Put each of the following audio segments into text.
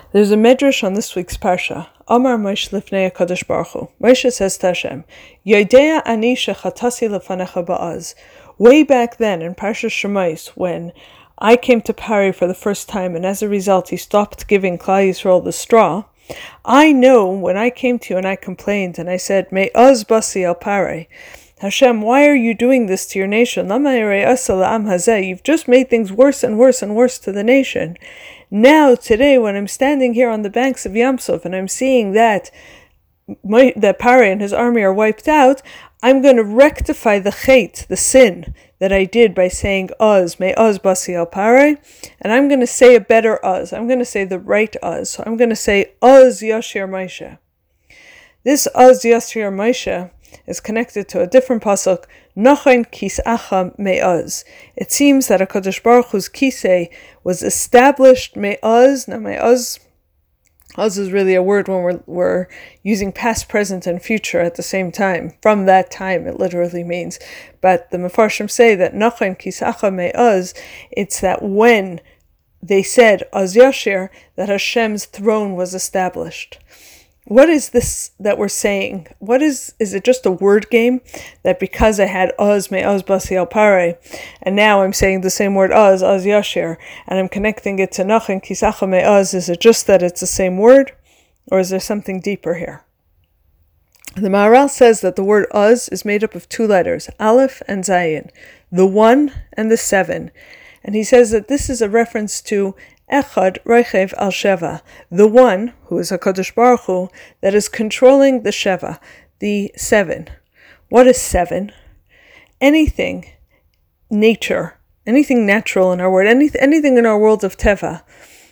There's a medrash on this week's parsha. Amar Moshe lifnei HaKadosh Baruch Hu. Moshe says to Hashem, Yodea ani shechatasi lefanecha ba'az. Way back then in Parshas Shemais, when I came to Pari for the first time, and as a result he stopped giving Klal Yisrael the straw, I know when I came to you and I complained and I said, Me'az basi al Pari, Hashem, why are you doing this to your nation? You've just made things worse and worse and worse to the nation. Now, today, when I'm standing here on the banks of Yam Suf and I'm seeing that Pari and his army are wiped out, I'm going to rectify the chait, the sin that I did by saying Uz, may Uz basi al Pari, and I'm going to say a better Uz. I'm going to say the right Uz. So I'm going to say Uz Yashir Moshe. This Uz Yashir Moshe is connected to a different pasuk, Nochen Kisacha Me'az. It seems that HaKadosh Baruch Hu's kisei was established Me'az. Now Me'az is really a word when we're using past, present, and future at the same time. From that time, it literally means. But the Mefarshim say that Nochen Kisacha Me'az, it's that when they said Az Yashir, that Hashem's throne was established. What is this that we're saying? Is it just a word game? That because I had Uz, Me'az basi al Pari, and now I'm saying the same word Az Yashir, and I'm connecting it to Nochen Kisacha Me'az, is it just that it's the same word? Or is there something deeper here? The Maharal says that the word Uz is made up of two letters, Aleph and Zayin, the 1 and the 7. And he says that this is a reference to Echad Reichev al Sheva, the one, who is HaKadosh Baruch Hu, that is controlling the Sheva, the 7. What is 7? Anything, nature, anything natural in our world, anything in our world of Teva,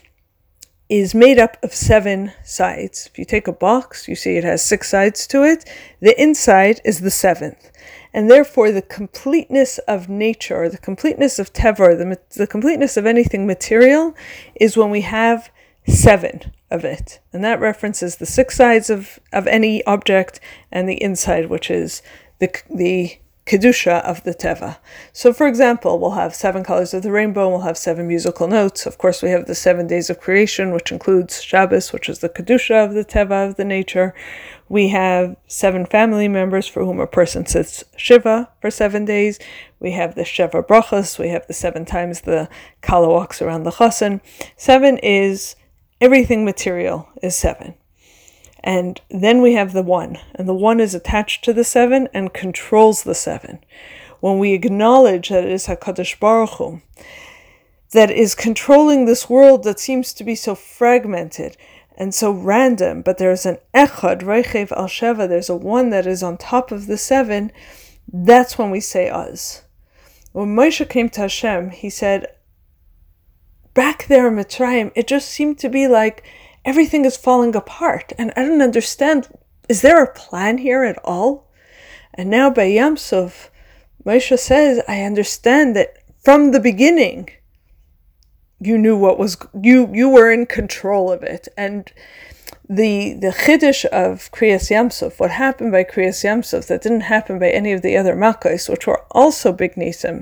is made up of 7 sides. If you take a box, you see it has 6 sides to it. The inside is the 7th. And therefore, the completeness of nature, the completeness of Teva, the completeness of anything material, is when we have 7 of it. And that references the 6 sides of any object and the inside, which is the Kedusha of the Teva. So, for example, we'll have 7 colors of the rainbow, and we'll have 7 musical notes. Of course, we have the 7 days of creation, which includes Shabbos, which is the Kedusha of the Teva, of the nature. We have 7 family members for whom a person sits Shiva for 7 days. We have the Sheva Brachas. We have the 7 times the Kala walks around the Chassan. 7 is everything material is 7. And then we have the 1. And the 1 is attached to the 7 and controls the 7. When we acknowledge that it is HaKadosh Baruch Hu that is controlling this world that seems to be so fragmented and so random, but there's an Echad, Reichev al Sheva, there's a 1 that is on top of the 7, that's when we say Uz. When Moshe came to Hashem, he said, back there in Mitzrayim, it just seemed to be like everything is falling apart, and I don't understand, is there a plan here at all? And now by Yam Suf, Moshe says, I understand that from the beginning, you knew what was, you were in control of it. And the Chiddush of Kriyas Yam Suf, what happened by Kriyas Yam Suf that didn't happen by any of the other Makkos, which were also big Nisim,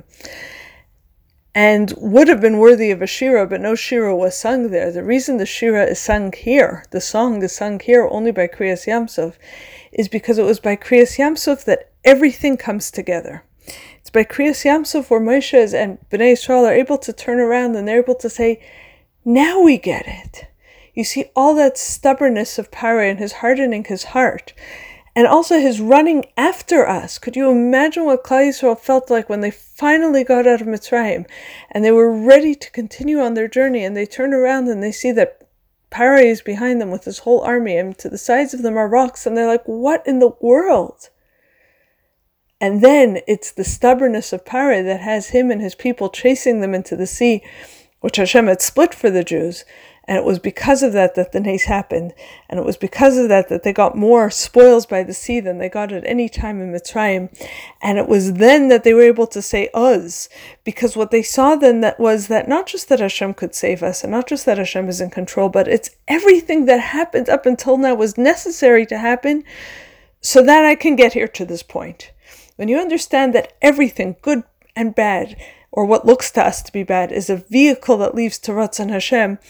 and would have been worthy of a Shira, but no Shira was sung there. The reason the Shira is sung here, the song is sung here only by Kriyas Yam Suf, is because it was by Kriyas Yam Suf that everything comes together. It's by Kriyas Yam Suf where Moshe and Bnei Yisrael are able to turn around and they're able to say, now we get it. You see all that stubbornness of Pari and his hardening his heart, and also his running after us. Could you imagine what Klal Yisrael felt like when they finally got out of Mitzrayim and they were ready to continue on their journey, and they turn around and they see that Pari is behind them with his whole army, and to the sides of them are rocks, and they're like, what in the world? And then it's the stubbornness of Pari that has him and his people chasing them into the sea, which Hashem had split for the Jews. And it was because of that that the nace happened. And it was because of that that they got more spoils by the sea than they got at any time in Mitzrayim. And it was then that they were able to say Uz, because what they saw then that was that not just that Hashem could save us, and not just that Hashem is in control, but it's everything that happened up until now was necessary to happen so that I can get here to this point. When you understand that everything, good and bad, or what looks to us to be bad, is a vehicle that leads to Ratzon Hashem,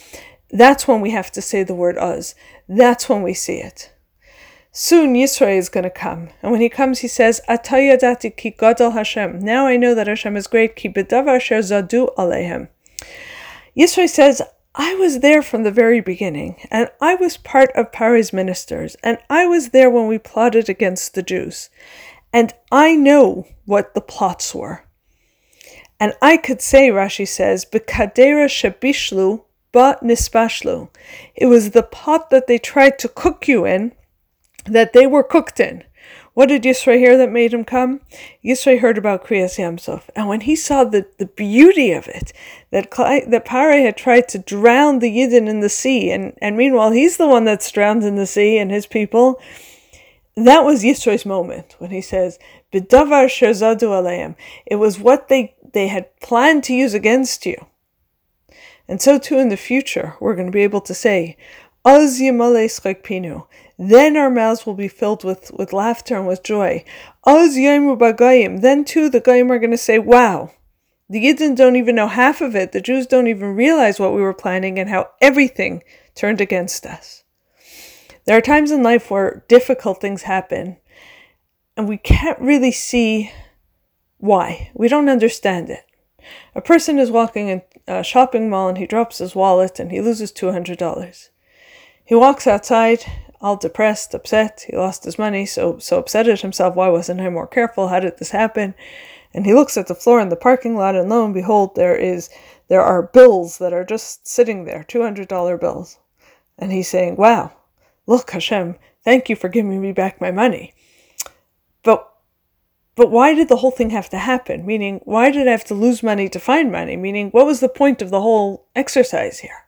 that's when we have to say the word Uz. That's when we see it. Soon Yisro is going to come. And when he comes, he says, Ata yadati ki gadol Hashem. Now I know that Hashem is great. Ki bedavar asher zadu aleihem. Yisro says, I was there from the very beginning, and I was part of Paro's ministers, and I was there when we plotted against the Jews. And I know what the plots were. And I could say, Rashi says, B'kadera shebishlu ba nispashlu. It was the pot that they tried to cook you in, that they were cooked in. What did Yisro hear that made him come? Yisro heard about Kriyas Yamsuf. And when he saw the beauty of it, that Paro had tried to drown the Yidden in the sea, and meanwhile he's the one that's drowned in the sea and his people, that was Yisro's moment when he says, B'davar sherzadu aleim. It was what they had planned to use against you. And so too in the future, we're going to be able to say, Az yimale schek pinu. Then our mouths will be filled with laughter and with joy. Az yaimu bagayim. Then too the Goyim are going to say, wow, the Yidden don't even know half of it. The Jews don't even realize what we were planning and how everything turned against us. There are times in life where difficult things happen and we can't really see why. We don't understand it. A person is walking in a shopping mall and he drops his wallet and he loses $200. He walks outside, all depressed, upset. He lost his money, so upset at himself. Why wasn't I more careful? How did this happen? And he looks at the floor in the parking lot, and lo and behold, there are bills that are just sitting there, $200 bills. And he's saying, wow, look, Hashem, thank you for giving me back my money. But why did the whole thing have to happen? Meaning, why did I have to lose money to find money? Meaning, what was the point of the whole exercise here?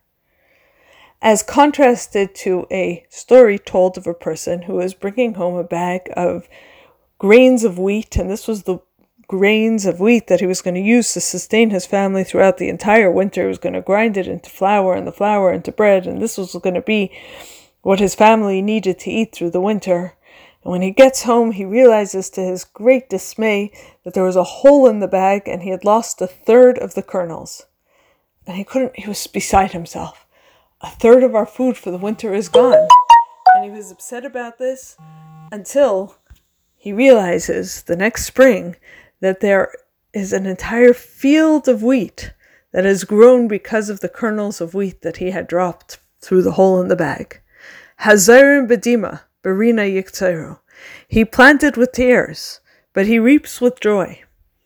As contrasted to a story told of a person who was bringing home a bag of grains of wheat, and this was the grains of wheat that he was going to use to sustain his family throughout the entire winter. He was going to grind it into flour, and the flour into bread, and this was going to be what his family needed to eat through the winter. And when he gets home, he realizes to his great dismay that there was a hole in the bag, and he had lost a third of the kernels. And he was beside himself. A third of our food for the winter is gone. And he was upset about this until he realizes the next spring that there is an entire field of wheat that has grown because of the kernels of wheat that he had dropped through the hole in the bag. Hazarim bedima, berina yiktzeru. He planted with tears, but he reaps with joy.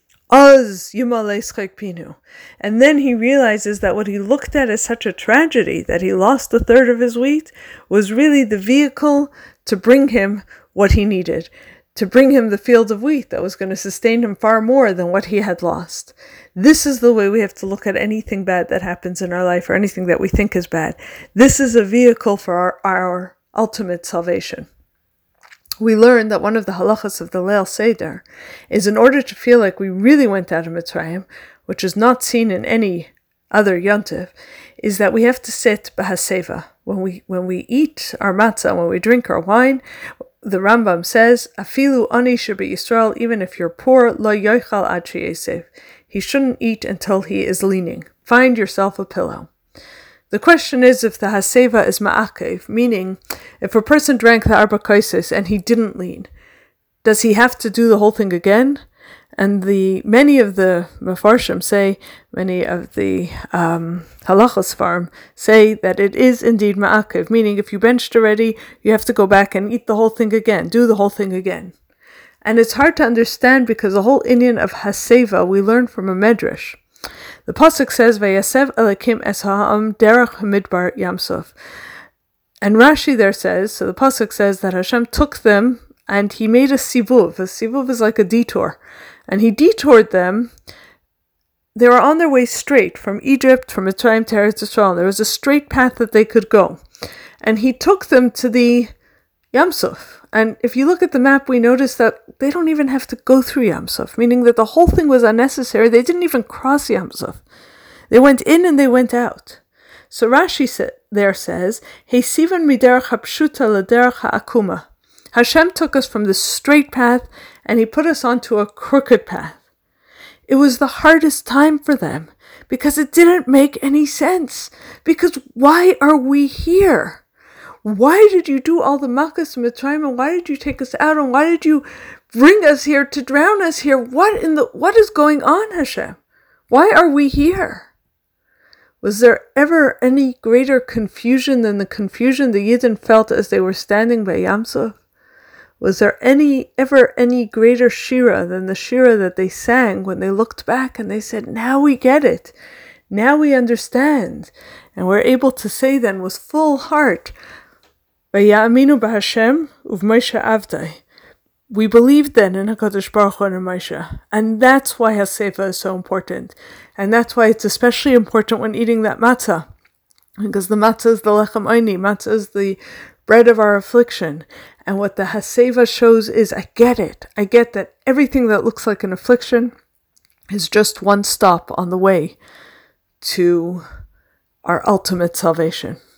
Az yimale schek pinu. And then he realizes that what he looked at as such a tragedy, that he lost a third of his wheat, was really the vehicle to bring him what he needed, to bring him the field of wheat that was going to sustain him far more than what he had lost. This is the way we have to look at anything bad that happens in our life, or anything that we think is bad. This is a vehicle for our ultimate salvation. We learn that one of the halachas of the Leil Seder is, in order to feel like we really went out of Mitzrayim, which is not seen in any other yontiv, is that we have to sit b'haseva. When we eat our matzah, when we drink our wine, the Rambam says, Afilu ani sheba Yisrael, even if you're poor, lo yochal ad sheyesev. He shouldn't eat until he is leaning. Find yourself a pillow. The question is if the haseva is ma'akev, meaning if a person drank the arba kaisis and he didn't lean, does he have to do the whole thing again? And many of the Mefarshim say, many of the halachas farm say that it is indeed ma'akev, meaning if you benched already, you have to go back and eat the whole thing again, do the whole thing again. And it's hard to understand because the whole inyan of haseva we learn from a medrash. The pasuk says, "Vayasev Elokim es ha'am derech hamidbar Yamsuf," and Rashi there says, so the pasuk says that Hashem took them and he made a sivuv. A sivuv is like a detour, and he detoured them. They were on their way straight from Egypt, from Mitzrayim to Eretz Yisrael. There was a straight path that they could go, and he took them to the Yamsuf. And if you look at the map, we notice that they don't even have to go through Yamsuf, meaning that the whole thing was unnecessary. They didn't even cross Yamsuf. They went in and they went out. So Rashi there says, Hey sivan miderach hapshuta lederach ha'akuma. Hashem took us from the straight path and he put us onto a crooked path. It was the hardest time for them because it didn't make any sense. Because why are we here? Why did you do all the Malchus Mitzrayim, and why did you take us out, and why did you bring us here to drown us here? What is going on, Hashem? Why are we here? Was there ever any greater confusion than the confusion the Yidden felt as they were standing by Yam Suf? Was there ever any greater shira than the shira that they sang when they looked back and they said, now we get it, now we understand, and we're able to say then with full heart, Vayaminu b'Hashem u'v'Moshe avdai. We believed then in HaKadosh Baruch Hu and Moshe, and that's why HaSeifa is so important, and that's why it's especially important when eating that matzah, because the matzah is the lechem oini, matzah is the bread of our affliction, and what the HaSeifa shows is, I get it, I get that everything that looks like an affliction is just one stop on the way to our ultimate salvation.